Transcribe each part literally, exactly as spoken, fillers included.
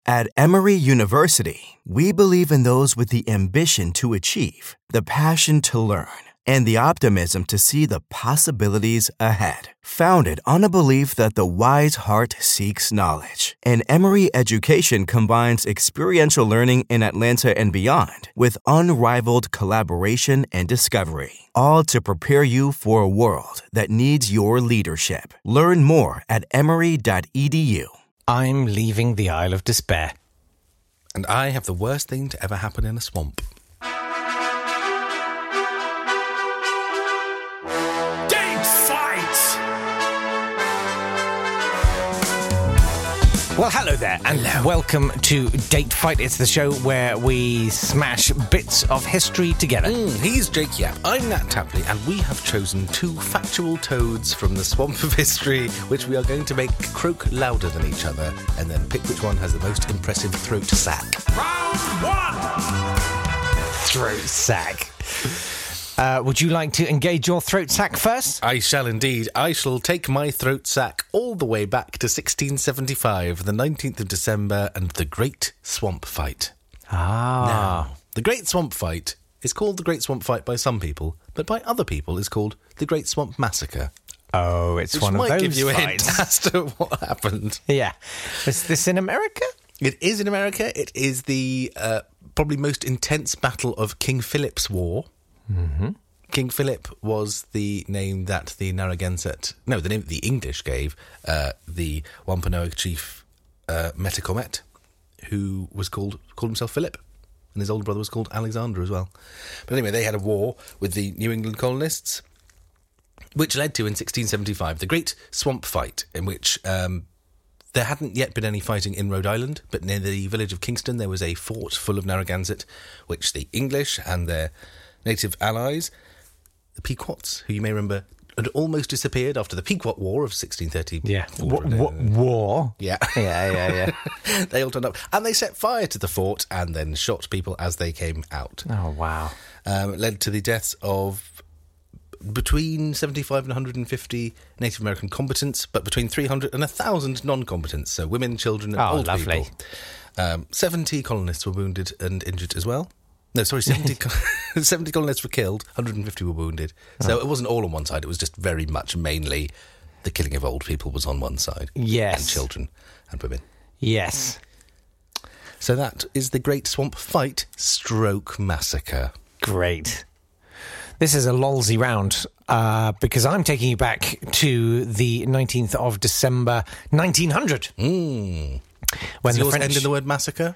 At Emory University, we believe in those with the ambition to achieve, the passion to learn, and the optimism to see the possibilities ahead. Founded on a belief that the wise heart seeks knowledge, and Emory education combines experiential learning in Atlanta and beyond with unrivaled collaboration and discovery, all to prepare you for a world that needs your leadership. Learn more at emory dot e d u. I'm leaving the Isle of Despair. And I have the worst thing to ever happen in a swamp. Well, hello there, and hello. Welcome to Date Fight. It's the show where we smash bits of history together. Mm, he's Jake Yap, I'm Nat Tapley, and we have chosen two factual toads from the swamp of history, which we are going to make croak louder than each other, and then pick which one has the most impressive throat sack. Round one! Throat sack. Uh, would you like to engage your throat sack first? I shall indeed. I shall take my throat sack all the way back to sixteen seventy-five, the nineteenth of December, and the Great Swamp Fight. Ah. Now, the Great Swamp Fight is called the Great Swamp Fight by some people, but by other people is called the Great Swamp Massacre. Oh, it's which one of might those give you a fights. hint as to what happened. Yeah. Is this in America? It is in America. It is the uh, probably most intense battle of King Philip's War. Mm-hmm. King Philip was the name that the Narragansett, no, the name that the English gave uh, the Wampanoag chief uh, Metacomet, who was called called himself Philip, and his older brother was called Alexander as well. But anyway, they had a war with the New England colonists, which led to, in sixteen seventy-five, the Great Swamp Fight, in which um, there hadn't yet been any fighting in Rhode Island, but near the village of Kingston there was a fort full of Narragansett, which the English and their native allies, the Pequots, who you may remember had almost disappeared after the Pequot War of sixteen thirty. Yeah. W- w- war? Yeah. Yeah, yeah, yeah. They all turned up. And they set fire to the fort and then shot people as they came out. Oh, wow. Um, it led to the deaths of between seventy-five and one hundred fifty Native American combatants, but between three hundred and one thousand non-combatants, so women, children and oh, old lovely. people. Um, seventy colonists were wounded and injured as well. No, sorry, seventy, seventy colonists were killed, one hundred fifty were wounded. So oh. It wasn't all on one side, it was just very much mainly the killing of old people was on one side. Yes. And children and women. Yes. So that is the Great Swamp Fight stroke massacre. Great. This is a lolsy round, uh, because I'm taking you back to the nineteenth of December, nineteen hundred. Mm. When Does the yours French... end in the word massacre?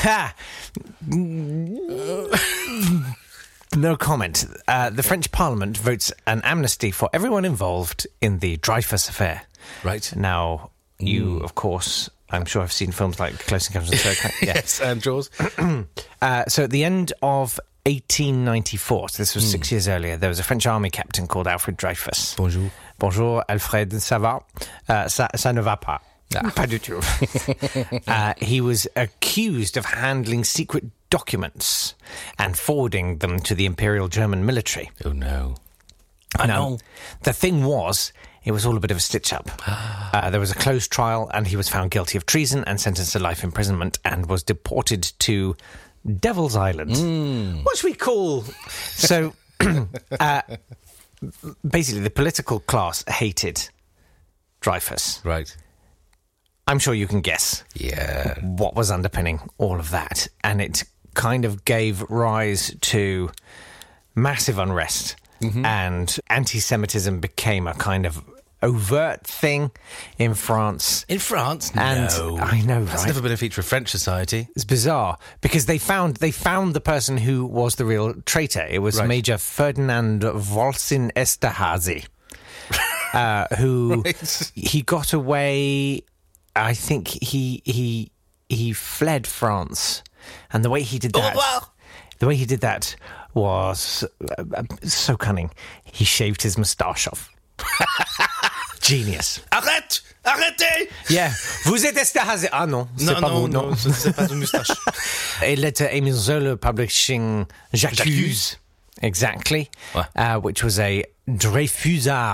No comment. Uh, the French Parliament votes an amnesty for everyone involved in the Dreyfus affair. Right. Now, you, mm. of course, I'm sure have seen films like Close Encounters of the Third Kind. Yeah. Yes, and Jaws. uh, so at the end of eighteen ninety-four, so this was mm. six years earlier, there was a French army captain called Alfred Dreyfus. Bonjour. Bonjour, Alfred, ça va? Uh, ça, ça ne va pas. Ah. Pas du tout. uh, he was accused of handling secret documents and forwarding them to the Imperial German military. Oh, no. I know. The thing was, it was all a bit of a stitch-up. uh, there was a closed trial, and he was found guilty of treason and sentenced to life imprisonment and was deported to Devil's Island. Mm. What should we call... So, uh, basically, the political class hated Dreyfus. Right. I'm sure you can guess yeah. what was underpinning all of that. And it kind of gave rise to massive unrest. Mm-hmm. And anti-Semitism became a kind of overt thing in France. In France? And no. I know, right? That's never been a feature of French society. It's bizarre, because they found they found the person who was the real traitor. It was right. Major Ferdinand Volsin Esterhazy, uh, who right. he got away... I think he he he fled France, and the way he did that, oh, well. the way he did that was uh, so cunning. He shaved his moustache off. Genius. Arrête, arrêtez. Yeah, vous êtes Esterhazy. Ah non, c'est non, pas non, vous, non, non, c'est pas une moustache. It led to Émile Zola publishing J'accuse, exactly, ouais. uh, which was a Dreyfusard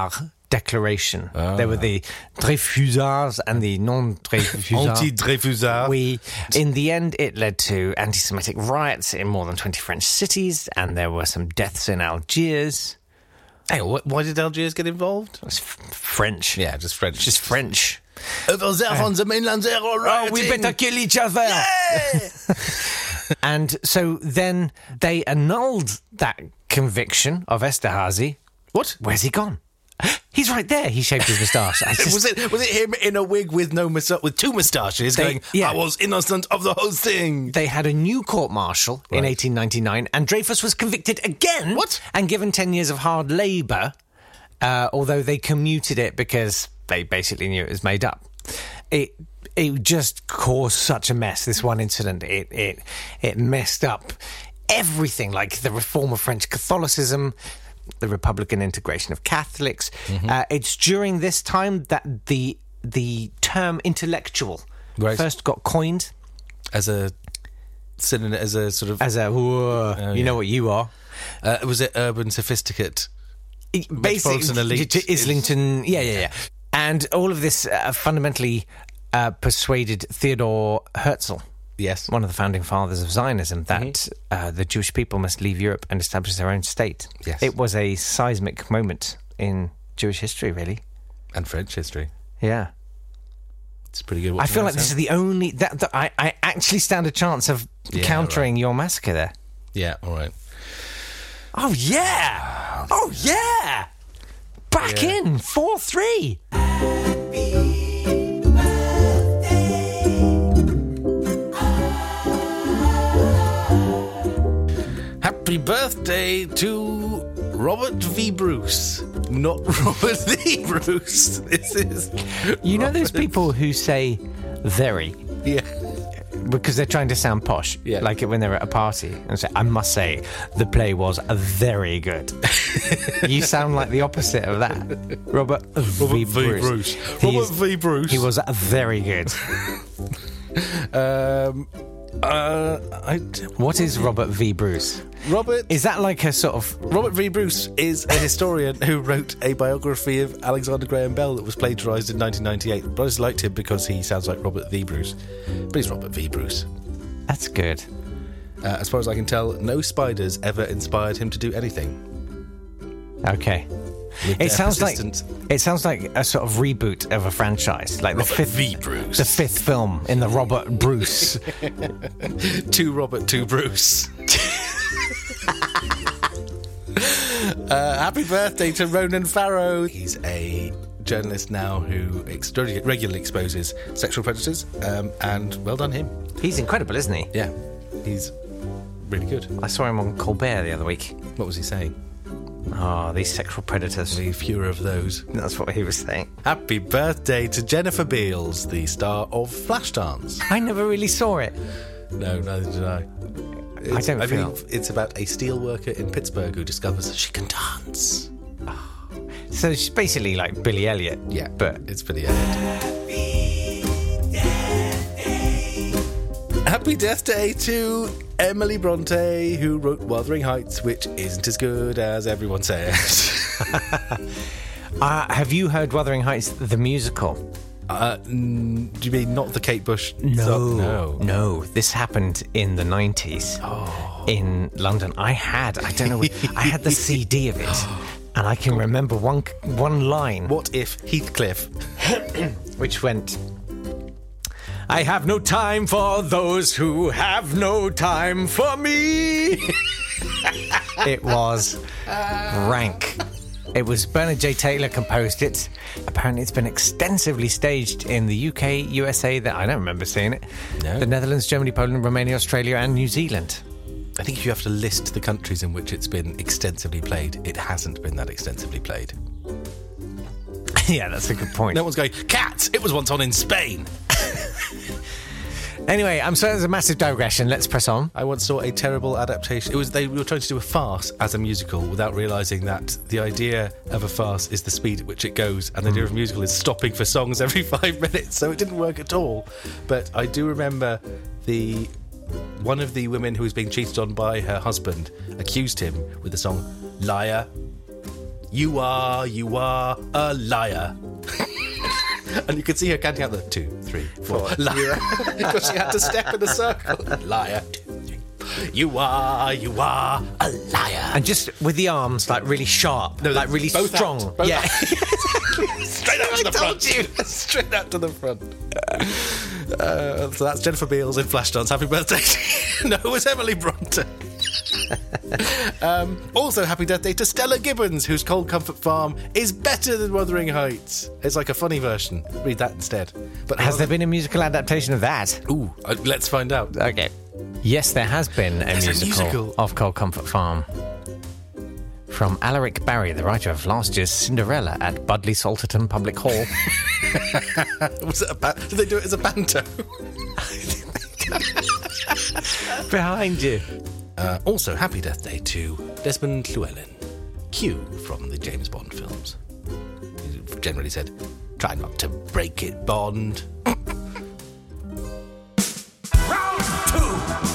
declaration. Ah. There were the Dreyfusards and the non-Dreyfusards. Anti-Dreyfusards. We, in the end, it led to anti-Semitic riots in more than twenty French cities, and there were some deaths in Algiers. Hey, why did Algiers get involved? It was f- French. Yeah, just French. Just French. Over there uh, on the mainland, they're all rioting. Oh, we better kill each other. Yeah! And so then they annulled that conviction of Esterhazy. What? Where's he gone? He's right there. He shaved his moustache. Just... was it was it him in a wig with no mustache, with two moustaches they, going, yeah. I was innocent of the whole thing? They had a new court-martial right. in eighteen ninety-nine, and Dreyfus was convicted again. What? And given ten years of hard labour, uh, although they commuted it because they basically knew it was made up. It it just caused such a mess, this one incident. It it it messed up everything, like the reform of French Catholicism, the Republican integration of Catholics. Mm-hmm. Uh, it's during this time that the the term intellectual right. first got coined as a synonym, as a sort of as a oh, you yeah. know what you are. Uh, was it urban sophisticate? Basically, elite? Islington. Yeah, yeah, yeah. And all of this uh, fundamentally uh, persuaded Theodor Herzl. Yes. One of the founding fathers of Zionism, that mm-hmm. uh, the Jewish people must leave Europe and establish their own state. Yes. It was a seismic moment in Jewish history, really. And French history. Yeah. It's pretty good. I feel like this is the only... That, that I, I actually stand a chance of yeah, countering right. your massacre there. Yeah, all right. Oh, yeah! Oh, yeah! Back yeah. in, four three. Happy birthday to Robert V. Bruce. Not Robert V. Bruce. This is... You know those people who say very? Yeah. Because they're trying to sound posh. Yeah. Like when they're at a party and say, I must say, the play was very good. You sound like the opposite of that. Robert, Robert V. Bruce. Bruce. He Robert is, V. Bruce. He was very good. um... Uh, I, what is Robert V. Bruce? Robert is that like a sort of Robert V. Bruce is a historian who wrote a biography of Alexander Graham Bell that was plagiarised in nineteen ninety-eight. But I just liked him because he sounds like Robert V. Bruce, but he's Robert V. Bruce. That's good. Uh, as far as I can tell, no spiders ever inspired him to do anything. Okay. It sounds like it sounds like a sort of reboot of a franchise, like Robert the fifth V. Bruce, the fifth film in the Robert Bruce. Two Robert, two Bruce. uh, happy birthday to Ronan Farrow. He's a journalist now who ex- regularly exposes sexual predators, um, and well done him. He's incredible, isn't he? Yeah, he's really good. I saw him on Colbert the other week. What was he saying? Oh, these sexual predators. The fewer of those. That's what he was saying. Happy birthday to Jennifer Beals, the star of Flashdance. I never really saw it. No, neither did I. It's, I don't I feel... mean, it's about a steel worker in Pittsburgh who discovers she can dance. Oh. So she's basically like Billy Elliot. Yeah, but it's Billy Elliot. Happy Death Day to Emily Bronte, who wrote Wuthering Heights, which isn't as good as everyone says. uh, have you heard Wuthering Heights, the musical? Uh, n- do you mean not the Kate Bush no, song? No. No. This happened in the nineties oh. in London. I had, I don't know, I had the C D of it. And I can remember one one line. What if Heathcliff? Which went... I have no time for those who have no time for me. It was rank. It was Bernard J. Taylor composed it. Apparently it's been extensively staged in the U K, U S A, that I don't remember seeing it. No. The Netherlands, Germany, Poland, Romania, Australia and New Zealand. I think if you have to list the countries in which it's been extensively played, it hasn't been that extensively played. Yeah, that's a good point. No one's going, Cats! It was once on in Spain! Anyway, I'm sorry, there's a massive digression. Let's press on. I once saw a terrible adaptation. It was they were trying to do a farce as a musical without realising that the idea of a farce is the speed at which it goes, and the idea of a musical is stopping for songs every five minutes. So it didn't work at all. But I do remember the one of the women who was being cheated on by her husband accused him with the song "Liar." You are, you are a liar. And you could see her counting out the two, three, four, four liar. Because she had to step in a circle. Liar, two, three. You are, you are a liar. And just with the arms, like, really sharp. No, like, really both strong. Out, both yeah. Straight out to the I told front. You. Straight out to the front. Uh, so that's Jennifer Beals in Flashdance. Happy birthday. No, it was Emily Bronte. um, also, happy birthday to Stella Gibbons, whose Cold Comfort Farm is better than Wuthering Heights. It's like a funny version. Read that instead. But has there been a musical adaptation of that? Ooh, uh, let's find out. Okay. Yes, there has been a musical, a musical of Cold Comfort Farm. From Alaric Barry, the writer of last year's Cinderella at Budley Salterton Public Hall. Was it a ba- Did they do it as a banter? Behind you. Uh, also, happy death day to Desmond Llewellyn, Q from the James Bond films. He generally said, "Try not to break it, Bond." Round two.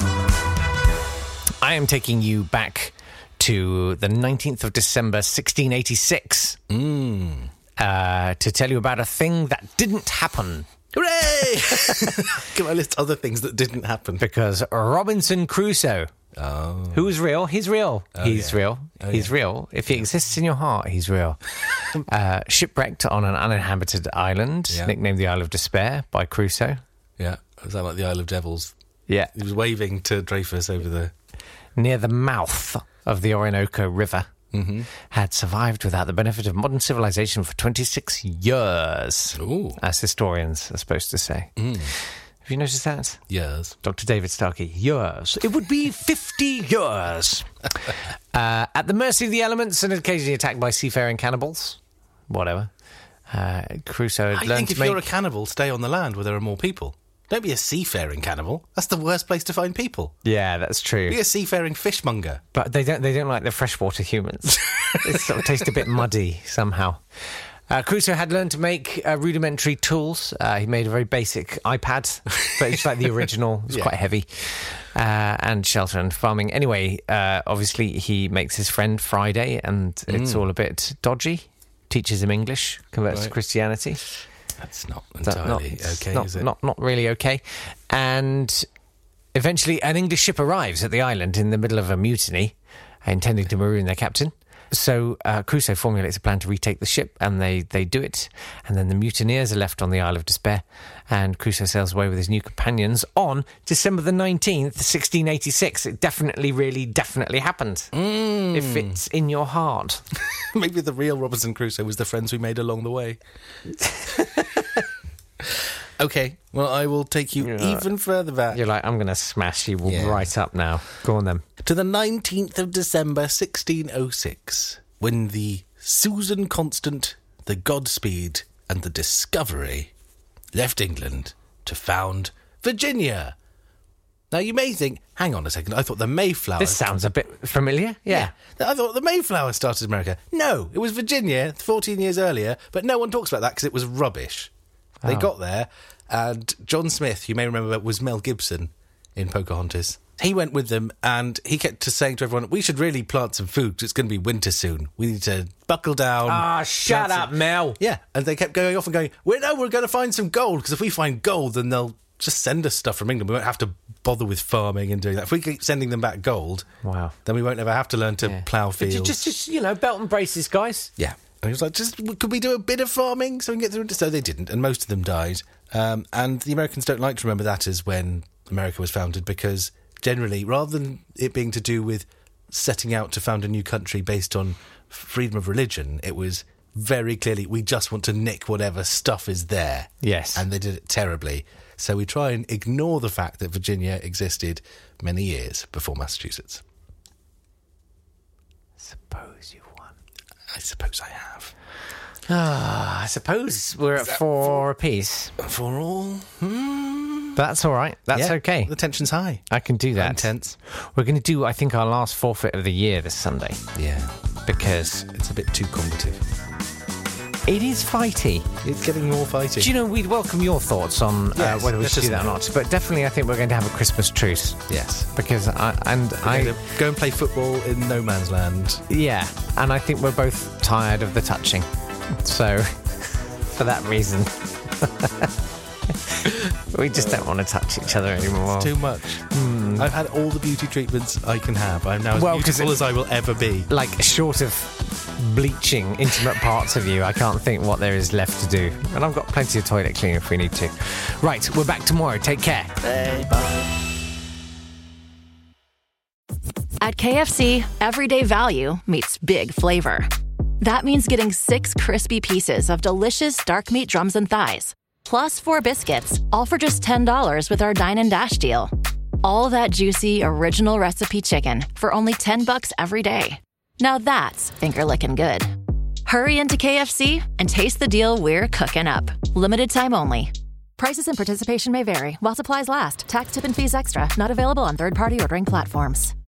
I am taking you back to the nineteenth of December, sixteen eighty-six, mm. uh, to tell you about a thing that didn't happen. Hooray! Can I list other things that didn't happen? Because Robinson Crusoe, oh. who's real, he's real. Oh, he's yeah. real. Oh, he's yeah. real. If he exists in your heart, he's real. uh, shipwrecked on an uninhabited island, yeah. nicknamed the Isle of Despair by Crusoe. Yeah, is that like the Isle of Devils? Yeah. He was waving to Dreyfus over there. Near the mouth of the Orinoco River, mm-hmm. had survived without the benefit of modern civilization for twenty-six years, Ooh. as historians are supposed to say. Mm. Have you noticed that? Years. Doctor David Starkey, years. It would be fifty years. uh, at the mercy of the elements and occasionally attacked by seafaring cannibals. Whatever. Uh, Crusoe had I learned think to if make... you're a cannibal, stay on the land where there are more people. Don't be a seafaring cannibal. That's the worst place to find people. Yeah, that's true. Be a seafaring fishmonger. But they don't. They don't like the freshwater humans. It sort of tastes a bit muddy somehow. Uh, Crusoe had learned to make uh, rudimentary tools. Uh, he made a very basic iPad, but it's like the original. It's yeah. quite heavy. Uh, and shelter and farming. Anyway, uh, obviously he makes his friend Friday, and it's mm. all a bit dodgy. Teaches him English, converts right. to Christianity. That's not entirely not, okay, not, is it? Not, not really okay. And eventually an English ship arrives at the island in the middle of a mutiny, intending to maroon their captain. So uh, Crusoe formulates a plan to retake the ship, and they, they do it. And then the mutineers are left on the Isle of Despair, and Crusoe sails away with his new companions on December the nineteenth, sixteen eighty-six. It definitely, really, definitely happened. Mm. If it's in your heart. Maybe the real Robinson Crusoe was the friends we made along the way. Okay, well, I will take you You're even like, further back. You're like, I'm going to smash you yeah. right up now. Go on then. To the nineteenth of December, sixteen oh six, when the Susan Constant, the Godspeed, and the Discovery left England to found Virginia. Now, you may think, hang on a second, I thought the Mayflower... This sounds a bit familiar, yeah. yeah. I thought the Mayflower started America. No, it was Virginia fourteen years earlier, but no one talks about that because it was rubbish. They oh. got there, and John Smith, you may remember, was Mel Gibson in Pocahontas. He went with them, and he kept saying to everyone, we should really plant some food, because it's going to be winter soon. We need to buckle down. Ah, oh, shut up, some... Mel. Yeah, and they kept going off and going, we know we're going to find some gold, because if we find gold, then they'll just send us stuff from England. We won't have to bother with farming and doing that. If we keep sending them back gold, wow, then we won't ever have to learn to yeah. plough fields. Just, just, you know, belt and braces, guys. Yeah. And he was like, just could we do a bit of farming so we can get through it? So they didn't, and most of them died. Um, and the Americans don't like to remember that as when America was founded, because generally, rather than it being to do with setting out to found a new country based on freedom of religion, it was very clearly, we just want to nick whatever stuff is there. Yes. And they did it terribly. So we try and ignore the fact that Virginia existed many years before Massachusetts. Suppose you've won. I suppose I have. Ah, I suppose we're at four apiece. For all? Hmm. That's all right. That's yeah, okay. The tension's high. I can do that. Intense. We're going to do, I think, our last forfeit of the year this Sunday. Yeah. Because it's a bit too combative. It is fighty. It's getting more fighty. Do you know, we'd welcome your thoughts on Yes, uh, whether we let should us do that or know. not. But definitely, I think we're going to have a Christmas truce. Yes. Because I... And We're I... going to go and play football in no man's land. Yeah. And I think we're both tired of the touching. So, for that reason... we just don't want to touch each other anymore. It's too much. Mm. I've had all the beauty treatments I can have. I'm now as Well, 'cause beautiful it- as I will ever be. Like, short of bleaching intimate parts of you, I can't think what there is left to do. And I've got plenty of toilet cleaning if we need to. Right, we're back tomorrow. Take care. Hey, bye. At K F C, everyday value meets big flavor. That means getting six crispy pieces of delicious dark meat drums and thighs, plus four biscuits, all for just ten dollars with our Dine and Dash deal. All that juicy, original recipe chicken for only ten bucks every day. Now that's finger-licking good. Hurry into K F C and taste the deal we're cooking up. Limited time only. Prices and participation may vary while supplies last. Tax, tip, and fees extra. Not available on third-party ordering platforms.